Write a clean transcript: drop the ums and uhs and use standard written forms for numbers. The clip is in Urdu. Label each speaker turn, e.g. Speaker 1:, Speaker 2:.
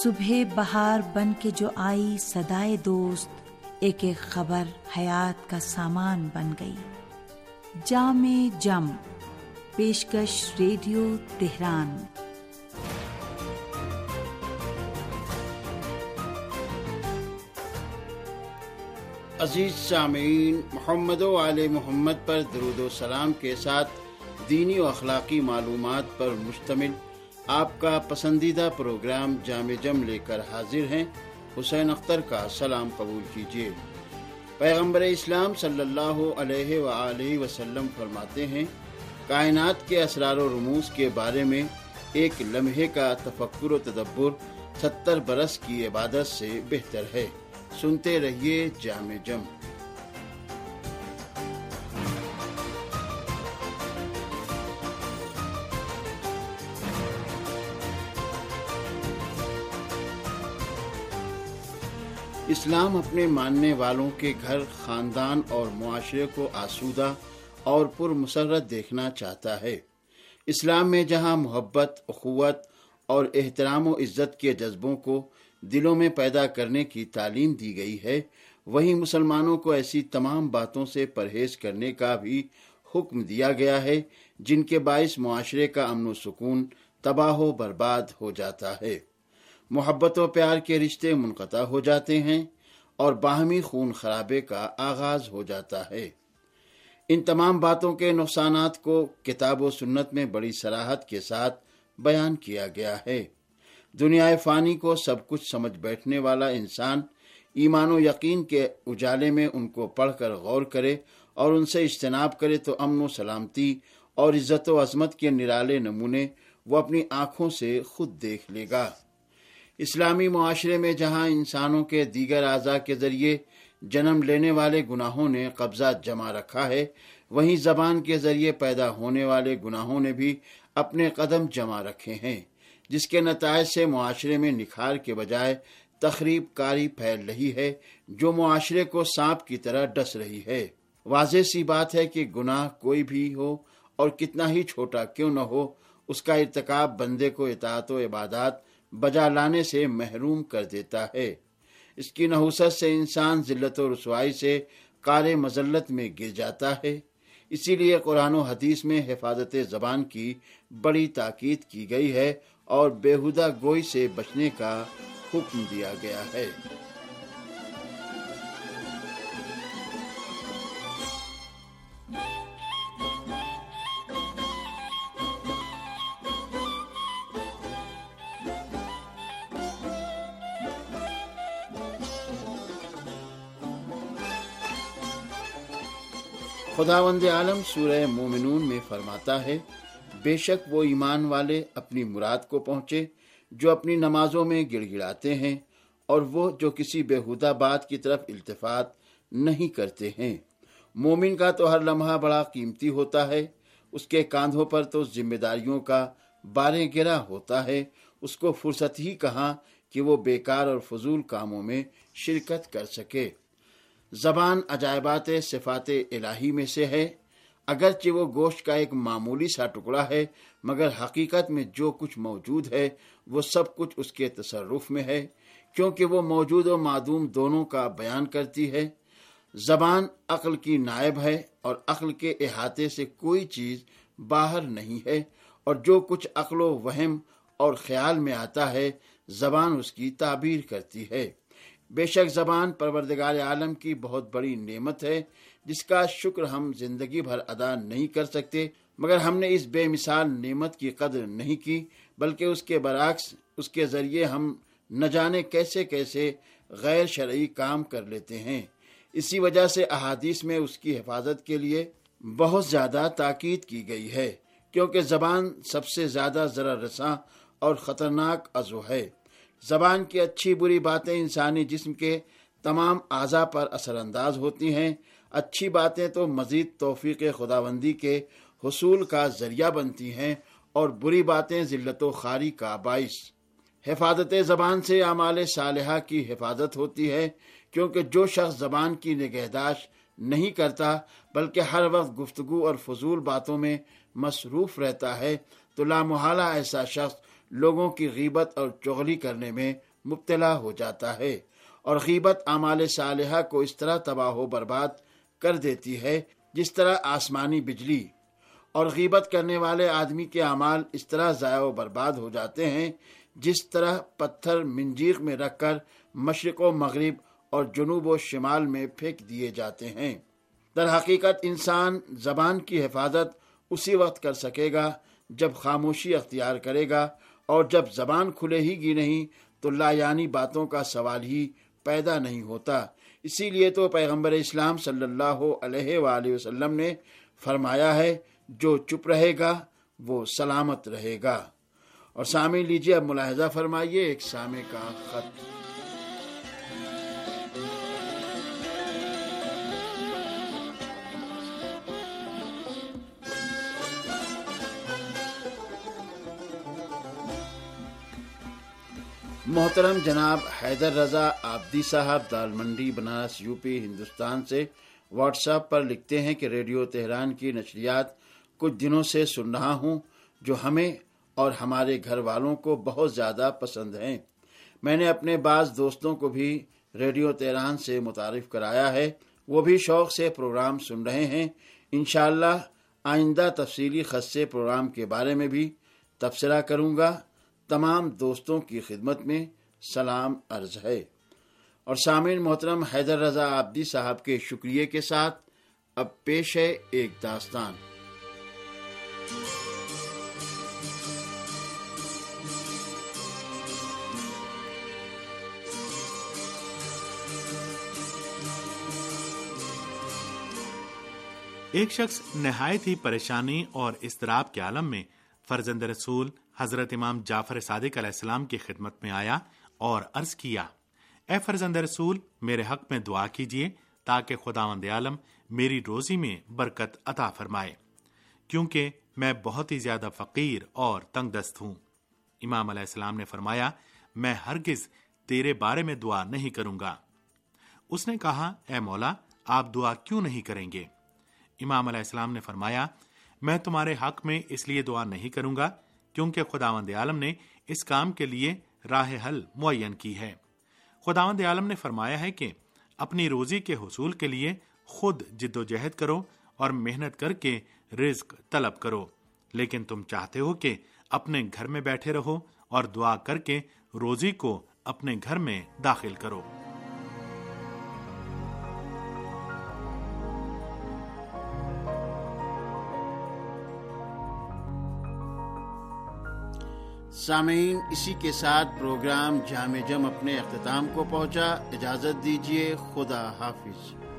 Speaker 1: صبح بہار بن کے جو آئی صدائے دوست، ایک ایک خبر حیات کا سامان بن گئی۔ جام جم، پیشکش ریڈیو تہران۔
Speaker 2: عزیز سامعین، محمد و آل محمد پر درود و سلام کے ساتھ دینی و اخلاقی معلومات پر مشتمل آپ کا پسندیدہ پروگرام جام جم لے کر حاضر ہیں۔ حسین اختر کا سلام قبول کیجیے۔ پیغمبر اسلام صلی اللہ علیہ وآلہ وسلم فرماتے ہیں، کائنات کے اسرار و رموز کے بارے میں ایک لمحے کا تفکر و تدبر 70 برس کی عبادت سے بہتر ہے۔ سنتے رہیے جام جم۔ اسلام اپنے ماننے والوں کے گھر، خاندان اور معاشرے کو آسودہ اور پرمسرت دیکھنا چاہتا ہے۔ اسلام میں جہاں محبت، اخوت اور احترام و عزت کے جذبوں کو دلوں میں پیدا کرنے کی تعلیم دی گئی ہے، وہیں مسلمانوں کو ایسی تمام باتوں سے پرہیز کرنے کا بھی حکم دیا گیا ہے جن کے باعث معاشرے کا امن و سکون تباہ و برباد ہو جاتا ہے، محبت و پیار کے رشتے منقطع ہو جاتے ہیں اور باہمی خون خرابے کا آغاز ہو جاتا ہے۔ ان تمام باتوں کے نقصانات کو کتاب و سنت میں بڑی صراحت کے ساتھ بیان کیا گیا ہے۔ دنیا فانی کو سب کچھ سمجھ بیٹھنے والا انسان ایمان و یقین کے اجالے میں ان کو پڑھ کر غور کرے اور ان سے اجتناب کرے تو امن و سلامتی اور عزت و عظمت کے نرالے نمونے وہ اپنی آنکھوں سے خود دیکھ لے گا۔ اسلامی معاشرے میں جہاں انسانوں کے دیگر اعضاء کے ذریعے جنم لینے والے گناہوں نے قبضہ جما رکھا ہے، وہیں زبان کے ذریعے پیدا ہونے والے گناہوں نے بھی اپنے قدم جما رکھے ہیں، جس کے نتائج سے معاشرے میں نکھار کے بجائے تخریب کاری پھیل رہی ہے، جو معاشرے کو سانپ کی طرح ڈس رہی ہے۔ واضح سی بات ہے کہ گناہ کوئی بھی ہو اور کتنا ہی چھوٹا کیوں نہ ہو، اس کا ارتکاب بندے کو اطاعت و عبادات بجا لانے سے محروم کر دیتا ہے۔ اس کی نحوست سے انسان ذلت و رسوائی سے قعر مذلت میں گر جاتا ہے۔ اسی لیے قرآن و حدیث میں حفاظت زبان کی بڑی تاکید کی گئی ہے اور بیہودہ گوئی سے بچنے کا حکم دیا گیا ہے۔ خداوند عالم سورہ مومنون میں فرماتا ہے، بے شک وہ ایمان والے اپنی مراد کو پہنچے جو اپنی نمازوں میں گڑ گڑاتے ہیں اور وہ جو کسی بیہودہ بات کی طرف التفات نہیں کرتے ہیں۔ مومن کا تو ہر لمحہ بڑا قیمتی ہوتا ہے، اس کے کاندھوں پر تو ذمہ داریوں کا باریں گرا ہوتا ہے، اس کو فرصت ہی کہاں کہ وہ بیکار اور فضول کاموں میں شرکت کر سکے۔ زبان عجائبات صفات الہی میں سے ہے، اگرچہ وہ گوشت کا ایک معمولی سا ٹکڑا ہے، مگر حقیقت میں جو کچھ موجود ہے وہ سب کچھ اس کے تصرف میں ہے، کیونکہ وہ موجود و معدوم دونوں کا بیان کرتی ہے۔ زبان عقل کی نائب ہے اور عقل کے احاطے سے کوئی چیز باہر نہیں ہے، اور جو کچھ عقل و وہم اور خیال میں آتا ہے زبان اس کی تعبیر کرتی ہے۔ بے شک زبان پروردگار عالم کی بہت بڑی نعمت ہے، جس کا شکر ہم زندگی بھر ادا نہیں کر سکتے، مگر ہم نے اس بے مثال نعمت کی قدر نہیں کی، بلکہ اس کے برعکس اس کے ذریعے ہم نہ جانے کیسے کیسے غیر شرعی کام کر لیتے ہیں۔ اسی وجہ سے احادیث میں اس کی حفاظت کے لیے بہت زیادہ تاکید کی گئی ہے، کیونکہ زبان سب سے زیادہ ضرر رساں اور خطرناک عضو ہے۔ زبان کی اچھی بری باتیں انسانی جسم کے تمام اعضاء پر اثر انداز ہوتی ہیں۔ اچھی باتیں تو مزید توفیق خداوندی کے حصول کا ذریعہ بنتی ہیں اور بری باتیں ذلت و خواری کا باعث۔ حفاظت زبان سے اعمال صالحہ کی حفاظت ہوتی ہے، کیونکہ جو شخص زبان کی نگہداشت نہیں کرتا بلکہ ہر وقت گفتگو اور فضول باتوں میں مصروف رہتا ہے تو لامحالہ ایسا شخص لوگوں کی غیبت اور چغلی کرنے میں مبتلا ہو جاتا ہے، اور غیبت اعمال صالحہ کو اس طرح تباہ و برباد کر دیتی ہے جس طرح آسمانی بجلی، اور غیبت کرنے والے آدمی کے اعمال اس طرح ضائع و برباد ہو جاتے ہیں جس طرح پتھر منجیق میں رکھ کر مشرق و مغرب اور جنوب و شمال میں پھینک دیے جاتے ہیں۔ در حقیقت انسان زبان کی حفاظت اسی وقت کر سکے گا جب خاموشی اختیار کرے گا، اور جب زبان کھلے ہی گی نہیں تو لایعنی باتوں کا سوال ہی پیدا نہیں ہوتا۔ اسی لیے تو پیغمبر اسلام صلی اللہ علیہ وآلہ وسلم نے فرمایا ہے، جو چپ رہے گا وہ سلامت رہے گا۔ اور سامعین لیجیے اب ملاحظہ فرمائیے ایک سامع کا خط۔ محترم جناب حیدر رضا آبدی صاحب دال منڈی بنارس یوپی ہندوستان سے واٹس ایپ پر لکھتے ہیں کہ ریڈیو تہران کی نشریات کچھ دنوں سے سن رہا ہوں جو ہمیں اور ہمارے گھر والوں کو بہت زیادہ پسند ہیں۔ میں نے اپنے بعض دوستوں کو بھی ریڈیو تہران سے متعارف کرایا ہے، وہ بھی شوق سے پروگرام سن رہے ہیں۔ انشاءاللہ آئندہ تفصیلی خط سے پروگرام کے بارے میں بھی تبصرہ کروں گا۔ تمام دوستوں کی خدمت میں سلام عرض ہے۔ اور سامعین محترم حیدر رضا آبدی صاحب کے شکریہ کے ساتھ اب پیش ہے ایک داستان۔
Speaker 3: ایک شخص نہایت ہی پریشانی اور اضطراب کے عالم میں فرزند رسول حضرت امام جعفر صادق علیہ السلام کی خدمت میں آیا اور عرض کیا، اے فرزند رسول، میرے حق میں دعا کیجیے تاکہ خداوند عالم میری روزی میں برکت عطا فرمائے، کیونکہ میں بہت ہی زیادہ فقیر اور تنگ دست ہوں۔ امام علیہ السلام نے فرمایا، میں ہرگز تیرے بارے میں دعا نہیں کروں گا۔ اس نے کہا، اے مولا، آپ دعا کیوں نہیں کریں گے؟ امام علیہ السلام نے فرمایا، میں تمہارے حق میں اس لیے دعا نہیں کروں گا کیونکہ خداوند عالم نے اس کام کے لیے راہ حل معین کی ہے۔ خداوند عالم نے فرمایا ہے کہ اپنی روزی کے حصول کے لیے خود جد و جہد کرو اور محنت کر کے رزق طلب کرو، لیکن تم چاہتے ہو کہ اپنے گھر میں بیٹھے رہو اور دعا کر کے روزی کو اپنے گھر میں داخل کرو۔
Speaker 2: سامعین، اسی کے ساتھ پروگرام جامع جم اپنے اختتام کو پہنچا۔ اجازت دیجیے، خدا حافظ۔